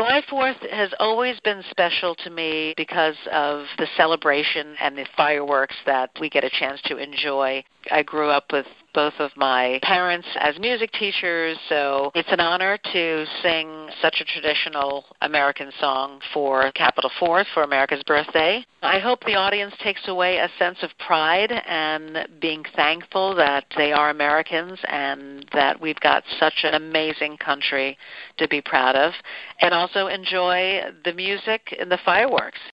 July 4th has always been special to me because of the celebration and the fireworks that we get a chance to enjoy. I grew up with both of my parents as music teachers, so it's an honor to sing such a traditional American song for Capitol 4th, for America's birthday. I hope the audience takes away a sense of pride and being thankful that they are Americans and that we've got such an amazing country to be proud of, and also enjoy the music and the fireworks.